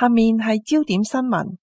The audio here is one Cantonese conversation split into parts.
下面係焦點新聞。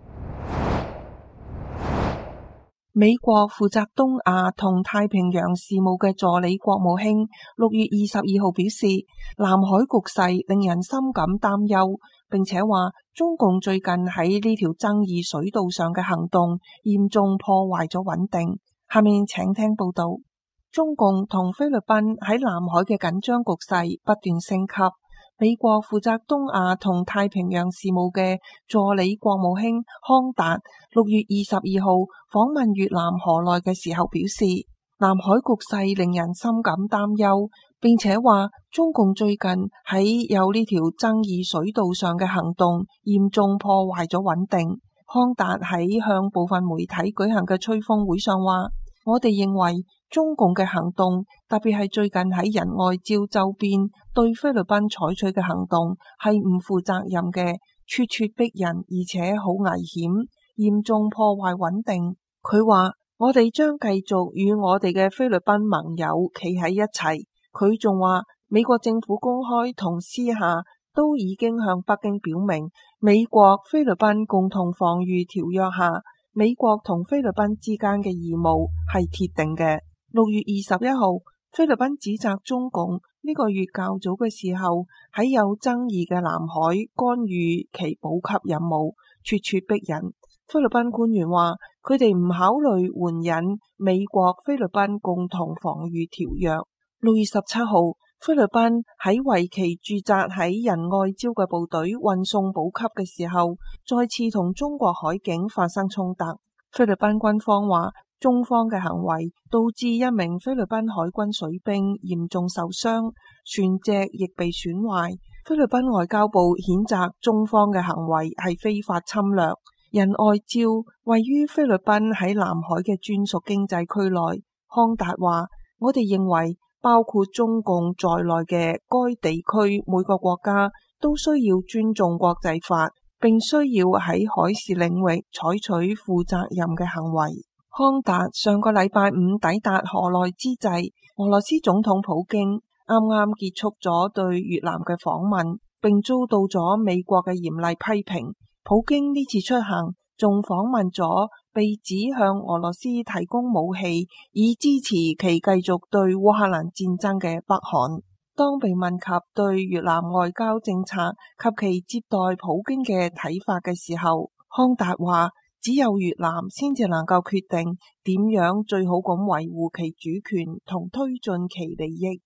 美國負責東亞同太平洋事務嘅助理國務卿6月22號表示，南海局勢令人深感擔憂，並且話中共最近喺呢條爭議水道上嘅行動嚴重破壞咗穩定。下面請聽報道。中共同菲律賓喺南海嘅緊張局勢不斷升級。美國負責東亞同太平洋事務嘅助理國務卿康達6月22號訪問越南河內嘅時候表示，南海局勢令人深感擔憂，並且話中共最近喺有呢條爭議水道上嘅行動嚴重破壞咗穩定。康達喺向部分媒體舉行嘅吹風會上話，我哋認為中共嘅行動，特別係最近喺仁愛礁周邊對菲律賓採取嘅行動，係唔負責任嘅，咄咄逼人，而且好危險，嚴重破壞穩定。佢話我哋將繼續與我哋嘅菲律賓盟友企喺一齊。佢仲話美國政府公開同私下都已經向北京表明，美國菲律賓共同防禦條約下，美國同菲律賓之間嘅義務係鐵定嘅。6月21號，菲律賓指責中共呢個月較早嘅時候喺有爭議嘅南海干預其補給任務，咄咄逼人。菲律賓官員話，佢哋唔考慮援引美國菲律賓共同防禦條約。6月17號，菲律賓喺為其駐紮喺仁愛礁嘅部隊運送補給嘅時候，再次同中國海警發生衝突。菲律賓軍方話，中方嘅行為導致一名菲律賓海軍水兵嚴重受傷，船隻亦被損壞。菲律賓外交部譴責中方嘅行為係非法侵略。仁愛礁位於菲律賓喺南海嘅專屬經濟區內。康達話，我哋認為包括中共在內嘅該地區每個國家都需要尊重國際法，並需要喺海事領域採取負責任嘅行為。康達上個禮拜五抵達河內之際，俄羅斯總統普京啱啱結束咗對越南嘅訪問，並遭到咗美國嘅嚴厲批評。普京呢次出行仲訪問咗被指向俄羅斯提供武器以支持其繼續對烏克蘭戰爭嘅北韓。當被問及對越南外交政策及其接待普京嘅睇法嘅時候，康達話，只有越南先至能夠決定點樣最好咁維護其主權同推進其利益。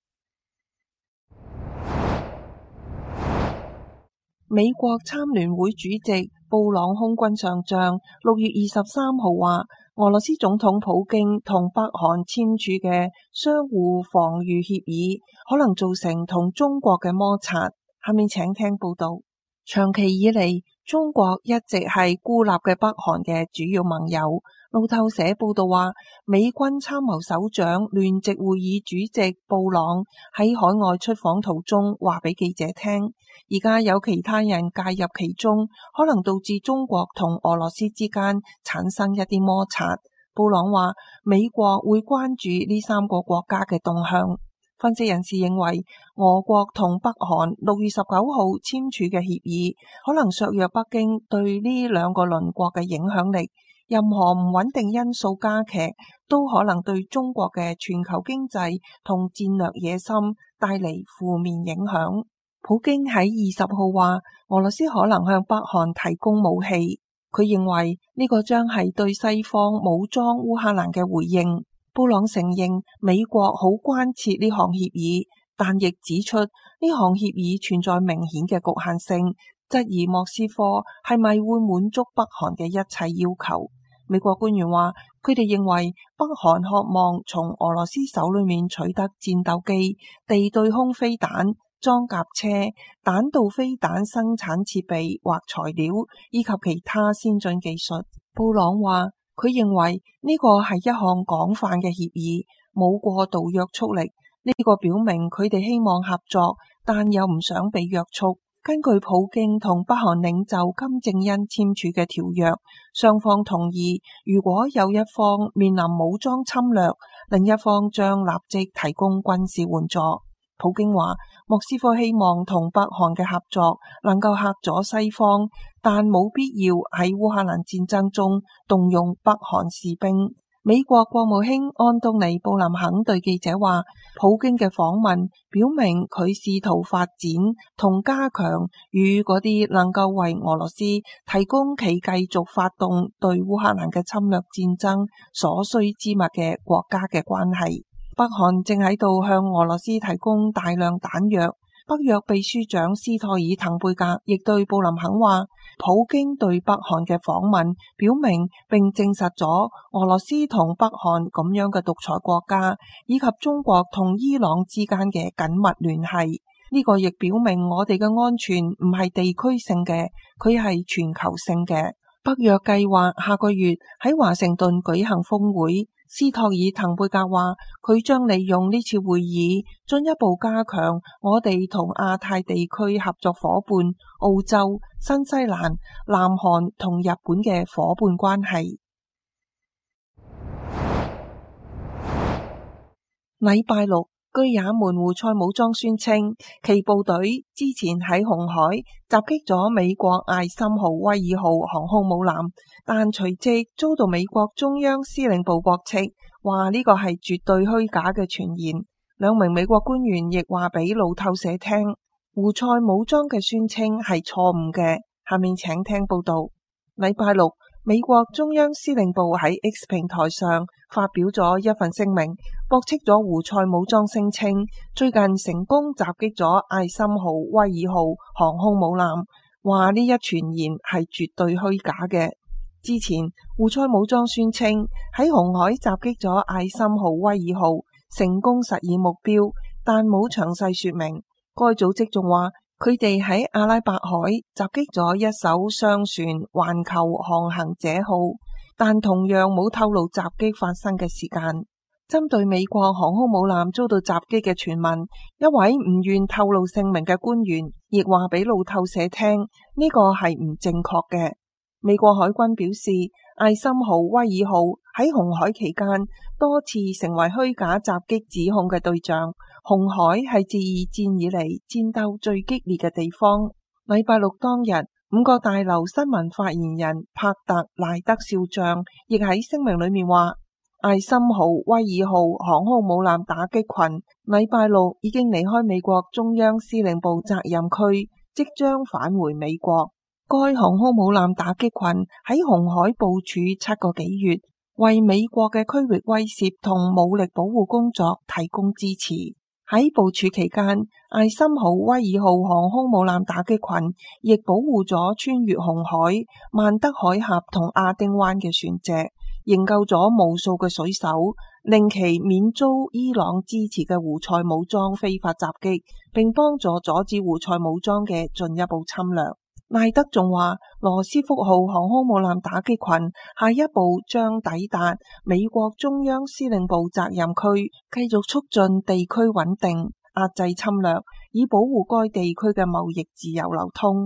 美國參聯會主席布朗空軍上將6月23號話，俄羅斯總統普京同北韓簽署嘅相互防禦協議可能造成同中國嘅摩擦。下面請聽報道。長期以嚟，中國一直係孤立嘅北韓嘅主要盟友。路透社報道話，美軍參謀首長聯席會議主席布朗喺海外出訪途中話俾記者聽，而家有其他人介入其中，可能導致中國同俄羅斯之間產生一啲摩擦。布朗話，美國會關注呢3個國家嘅動向。分析人士認為，俄國同北韓6月19號簽署嘅協議可能削弱北京對呢2個鄰國嘅影響力。任何唔穩定因素加劇，都可能對中國嘅全球經濟同戰略野心帶嚟負面影響。普京喺20號話，俄羅斯可能向北韓提供武器。佢認為呢個將係對西方武裝烏克蘭嘅回應。布朗承認美國好關切呢項協議，但亦指出呢項協議存在明顯嘅局限性，質疑莫斯科係咪會滿足北韓嘅一切要求。美國官員話，佢哋認為北韓渴望從俄羅斯手裏面取得戰鬥機、地對空飛彈、裝甲車、彈道飛彈生產設備或材料，以及其他先進技術。布朗話，佢認為呢個係一項廣泛嘅協議，冇過度約束力。呢個表明佢哋希望合作，但又唔想被約束。根據普京同北韓領袖金正恩簽署嘅條約，雙方同意，如果有一方面臨武裝侵略，另一方將立即提供軍事援助。 普京話，莫斯科希望同北韓嘅合作能夠嚇阻西方，但冇必要喺烏克蘭戰爭中動用北韓士兵。美國國務卿安東尼布林肯對記者話，普京嘅訪問表明佢試圖發展同加強與嗰啲能夠為俄羅斯提供其繼續發動對烏克蘭嘅侵略戰爭所需之物嘅國家嘅關係。北韓正喺度向俄羅斯提供大量彈藥。北約秘書長斯托爾滕貝格亦對布林肯話，普京對北韓嘅訪問表明並證實咗俄羅斯同北韓咁樣嘅獨裁國家以及中國同伊朗之間嘅緊密聯繫。呢個亦表明我哋嘅安全唔係地區性嘅，佢係全球性嘅。北約計劃下個月喺華盛頓舉行峰會。斯托爾滕貝格話，佢將利用呢次會議進一步加強我哋同亞太地區合作夥伴澳洲、新西蘭、南韓同日本嘅夥伴關係。禮拜六，據也門胡塞武裝宣稱，其部隊之前喺紅海襲擊咗美國艾森豪威爾號航空母艦，但隨即遭到美國中央司令部駁斥，話呢個係絕對虛假嘅傳言。兩名美國官員亦話俾路透社聽，胡塞武裝嘅宣稱係錯誤嘅。下面請聽報道。禮拜六，美國中央司令部喺 X 平台上發表咗一份聲明，駁斥咗胡塞武裝聲稱最近成功襲擊咗艾森豪威爾號航空母艦，話呢一傳言係絕對虛假嘅。之前胡塞武裝宣稱喺紅海襲擊咗艾森豪威爾號，成功實現目標，但冇詳細說明。該組織仲話佢哋喺阿拉伯海襲擊咗一艘商船環球航行者號，但同樣冇透露襲擊發生嘅時間。針對美國航空母艦遭到襲擊嘅傳聞，一位唔願透露姓名嘅官員亦話俾路透社聽，呢個係唔正確嘅。美國海軍表示，艾森豪威爾號喺紅海期間多次成為虛假襲擊指控嘅對象。紅海係自二戰以嚟戰鬥最激烈嘅地方。禮拜六當日，五角大樓新聞發言人帕特賴德少將亦喺聲明裏面話，艾森豪威爾號航空母艦打擊群禮拜六已經離開美國中央司令部責任區，即將返回美國。該航空母艦打擊群喺紅海部署7個幾月，為美國嘅區域威懾同武力保護工作提供支持。喺部署期間，艾森豪威爾號航空母艦打擊群亦保護咗穿越紅海、曼德海峽同亞丁灣嘅船隻，營救咗無數嘅水手，令其免遭伊朗支持嘅胡塞武裝非法襲擊，並幫助阻止胡塞武裝嘅進一步侵略。賴德仲話，羅斯福號航空母艦打擊群下一步將抵達美國中央司令部責任區，繼續促進地區穩定，壓制侵略，以保護該地區嘅貿易自由流通。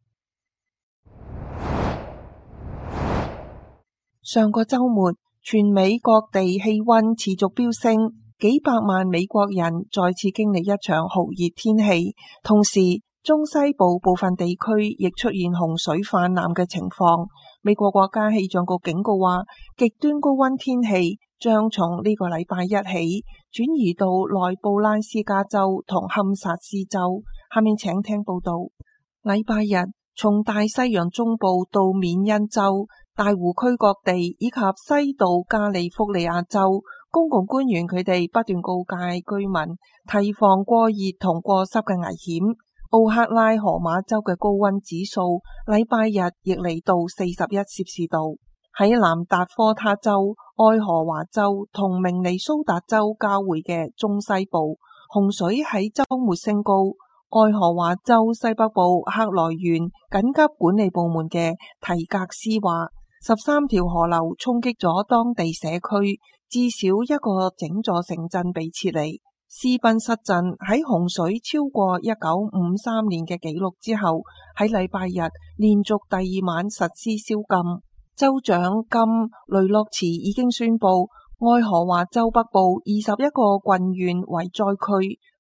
上個週末，全美各地氣溫持續飆升，幾百萬美國人再次經歷一場酷熱天氣，同時中西部部分地區亦出現洪水泛濫嘅情況。美國國家氣象局警告話，極端高溫天氣將從呢個禮拜一起轉移到內布拉斯加州同堪薩斯州。下面請聽報道。禮拜日，從大西洋中部到緬因州、大湖區各地以及西到加利福尼亞州，公共官員佢哋不斷告誡居民提防過熱同過濕嘅危險。奧克拉荷馬州嘅高溫指數禮拜日亦嚟到41攝氏度。喺南達科他州、愛荷華州同明尼蘇達州交匯嘅中西部，洪水喺周末升高。愛荷華州西北部克萊縣緊急管理部門嘅提格斯話，13條河流衝擊咗當地社區，至少一個整座城鎮被撤離。斯賓塞鎮喺洪水超過1953年嘅紀錄之後，喺禮拜日連續第2晚實施宵禁。州長金雷諾茨已經宣布愛荷華州北部21個郡縣為災區，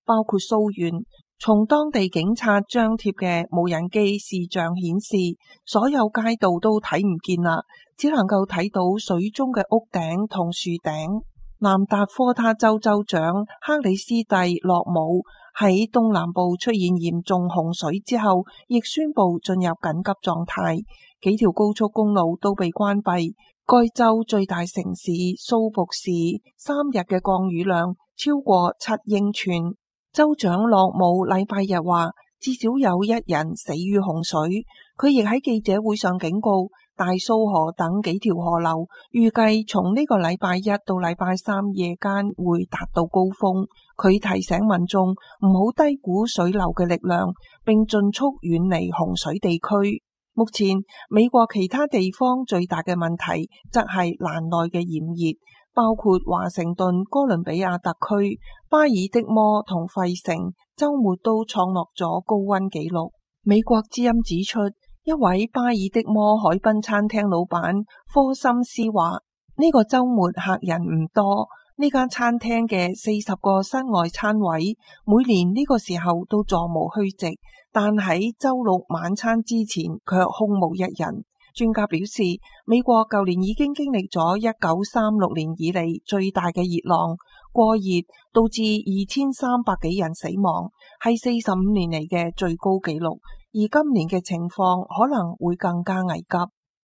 包括蘇縣。從當地警察張貼嘅無人機視像顯示，所有街道都睇唔見啦，只能夠睇到水中嘅屋頂同樹頂。南達科他州州長克里斯蒂洛姆喺東南部出現嚴重洪水之後，亦宣布進入緊急狀態，幾條高速公路都被關閉。該州最大城市蘇卜市3日嘅降雨量超過7英寸。州長洛姆禮拜日話，至少有1人死於洪水。佢亦喺記者會上警告，大蘇河等幾條河流預計從呢個禮拜一到禮拜三夜間會達到高峰。佢提醒民眾唔好低估水流嘅力量，並盡速遠離洪水地區。目前美國其他地方最大嘅問題則係蘭內嘅炎熱，包括華盛頓、哥倫比亞特區、巴爾的摩同費城，週末都創落咗高溫紀錄。美國之音指出，一位巴爾的摩海濱餐廳老闆科森斯話：呢個週末客人唔多，呢間餐廳嘅40個室外餐位，每年呢個時候都座無虛席，但喺週六晚餐之前卻空無一人。專家表示，美國舊年已經經歷咗1936年以嚟最大嘅熱浪，過熱導致2300幾人死亡，係45年嚟嘅最高紀錄。而今年嘅情況可能會更加危急。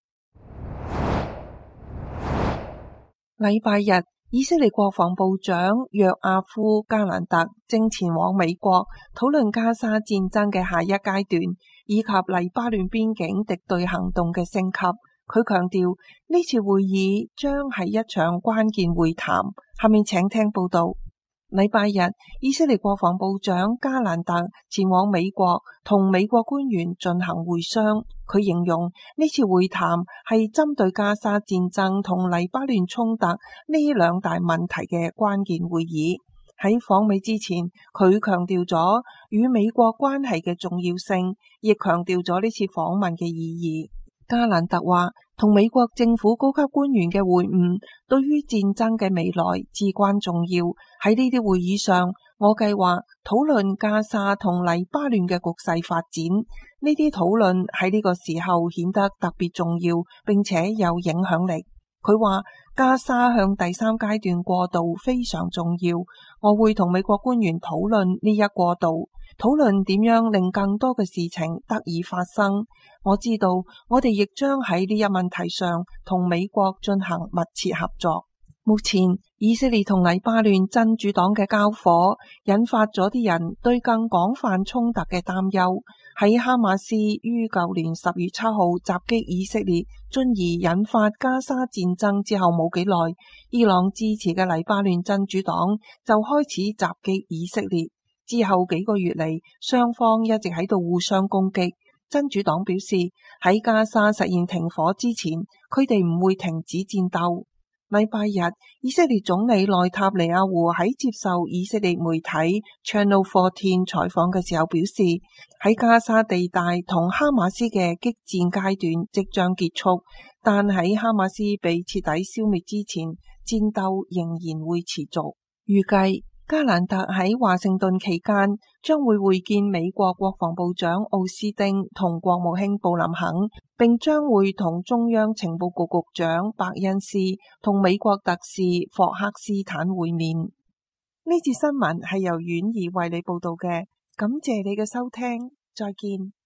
禮拜日，以色列國防部長約阿夫加蘭特正前往美國討論加沙戰爭嘅下一階段，以及黎巴嫩邊境敵對行動嘅升級。佢強調呢次會議將係一場關鍵會談。下面請聽報道。禮拜日，以色列國防部長加蘭特前往美國同美國官員進行會商。佢形容呢次會談係針對加沙戰爭同黎巴嫩衝突呢兩大問題嘅關鍵會議。喺訪美之前，佢強調咗與美國關係嘅重要性，亦強調咗呢次訪問嘅意義。加蘭特話，同美國政府高級官員嘅會晤對於戰爭嘅未來至關重要。喺呢啲會議上，我計劃討論加沙同黎巴嫩嘅局勢發展。呢啲討論喺呢個時候顯得特別重要，並且有影響力。佢話加沙向第三階段過渡非常重要，我會同美國官員討論呢一過渡，討論點樣令更多嘅事情得以發生。我知道我哋亦將喺呢一問題上同美國進行密切合作。目前以色列同黎巴嫩真主黨嘅交火引發咗啲人對更廣泛衝突嘅擔憂。喺哈馬斯於舊年10月7號襲擊以色列，進而引發加沙戰爭之後冇幾耐，伊朗支持嘅黎巴嫩真主黨就開始襲擊以色列。之後幾個月嚟，雙方一直喺度互相攻擊。真主黨表示喺加沙實現停火之前，佢哋唔會停止戰鬥。禮拜日，以色列總理內塔尼亞胡喺接受以色列媒體 Channel 14採訪嘅時候表示，喺加沙地帶同哈馬斯嘅激戰階段即將結束，但喺哈馬斯被徹底消滅之前，戰鬥仍然會持續。預計加蘭特喺華盛頓期間將會會見美國國防部長奧斯丁同國務卿布林肯，並將會同中央情報局局長伯恩斯同美國特使霍克斯坦會面。呢節新聞係由婉兒為你報道嘅，感謝你嘅收聽，再見。